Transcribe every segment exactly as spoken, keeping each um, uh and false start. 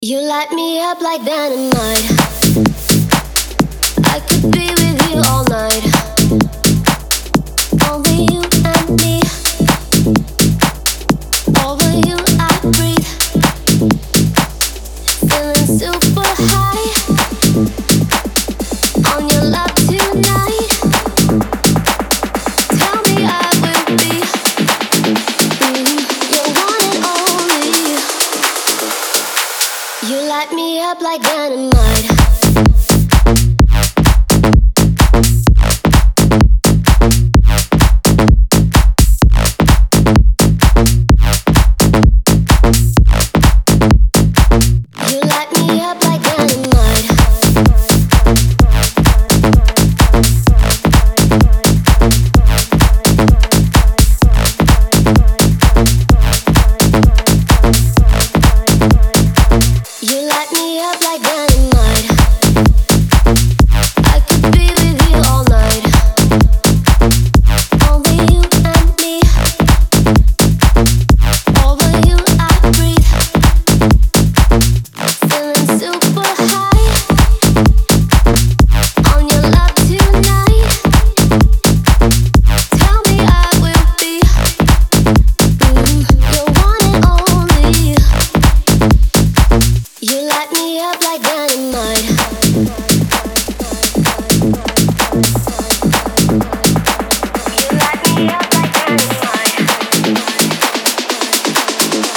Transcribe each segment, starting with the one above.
You light me up like dynamite. I could be with you all night. Only you and me. Over you I breathe. Feeling super high. On your love tonight. Tell me I will be mm, your one and only. You light me up like dynamite.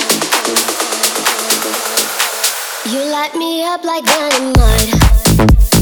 You light me up like dynamite.